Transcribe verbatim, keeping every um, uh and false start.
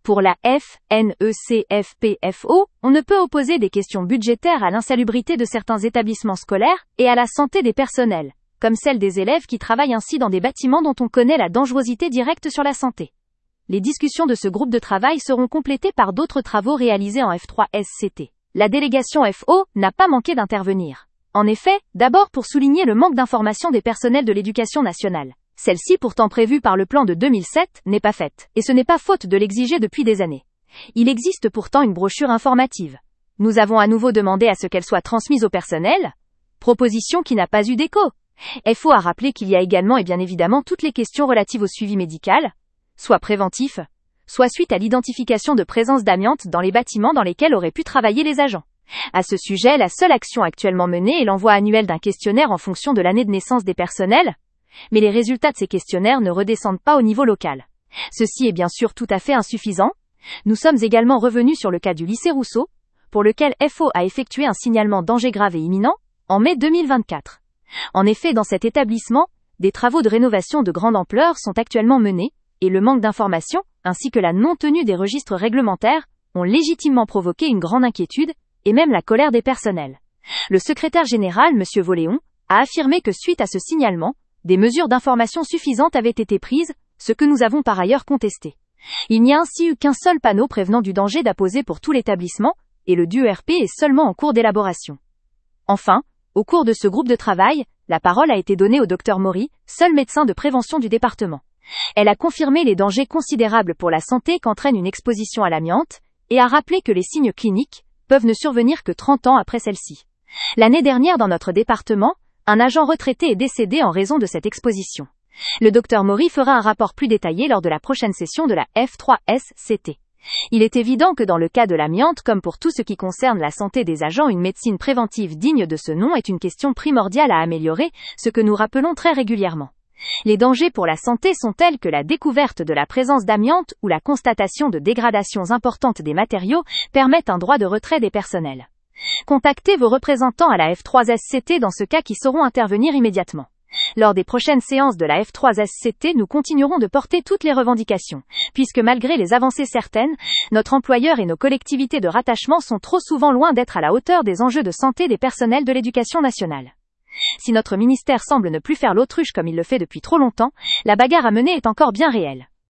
Pour la F N E C F P F O, on ne peut opposer des questions budgétaires à l'insalubrité de certains établissements scolaires et à la santé des personnels, comme celle des élèves qui travaillent ainsi dans des bâtiments dont on connaît la dangerosité directe sur la santé. Les discussions de ce groupe de travail seront complétées par d'autres travaux réalisés en F trois S C T. La délégation F O n'a pas manqué d'intervenir. En effet, d'abord pour souligner le manque d'information des personnels de l'éducation nationale. Celle-ci, pourtant prévue par le plan de deux mille sept, n'est pas faite, et ce n'est pas faute de l'exiger depuis des années. Il existe pourtant une brochure informative. Nous avons à nouveau demandé à ce qu'elle soit transmise au personnel, proposition qui n'a pas eu d'écho. F O a rappelé qu'il y a également et bien évidemment toutes les questions relatives au suivi médical, soit préventif, soit suite à l'identification de présence d'amiante dans les bâtiments dans lesquels auraient pu travailler les agents. À ce sujet, la seule action actuellement menée est l'envoi annuel d'un questionnaire en fonction de l'année de naissance des personnels, mais les résultats de ces questionnaires ne redescendent pas au niveau local. Ceci est bien sûr tout à fait insuffisant. Nous sommes également revenus sur le cas du lycée Rousseau, pour lequel F O a effectué un signalement danger grave et imminent, en mai deux mille vingt-quatre. En effet, dans cet établissement, des travaux de rénovation de grande ampleur sont actuellement menés, et le manque d'informations, ainsi que la non-tenue des registres réglementaires, ont légitimement provoqué une grande inquiétude, et même la colère des personnels. Le secrétaire général, M. Voléon, a affirmé que suite à ce signalement, des mesures d'information suffisantes avaient été prises, ce que nous avons par ailleurs contesté. Il n'y a ainsi eu qu'un seul panneau prévenant du danger d'apposer pour tout l'établissement, et le D U R P est seulement en cours d'élaboration. Enfin, au cours de ce groupe de travail, la parole a été donnée au docteur Maury, seul médecin de prévention du département. Elle a confirmé les dangers considérables pour la santé qu'entraîne une exposition à l'amiante, et a rappelé que les signes cliniques peuvent ne survenir que trente ans après celle-ci. L'année dernière dans notre département, un agent retraité est décédé en raison de cette exposition. Le docteur Maury fera un rapport plus détaillé lors de la prochaine session de la F trois S C T. Il est évident que dans le cas de l'amiante, comme pour tout ce qui concerne la santé des agents, une médecine préventive digne de ce nom est une question primordiale à améliorer, ce que nous rappelons très régulièrement. Les dangers pour la santé sont tels que la découverte de la présence d'amiante ou la constatation de dégradations importantes des matériaux permettent un droit de retrait des personnels. Contactez vos représentants à la F trois S C T dans ce cas qui sauront intervenir immédiatement. Lors des prochaines séances de la F trois S C T, nous continuerons de porter toutes les revendications, puisque malgré les avancées certaines, notre employeur et nos collectivités de rattachement sont trop souvent loin d'être à la hauteur des enjeux de santé des personnels de l'éducation nationale. Si notre ministère semble ne plus faire l'autruche comme il le fait depuis trop longtemps, la bagarre à mener est encore bien réelle.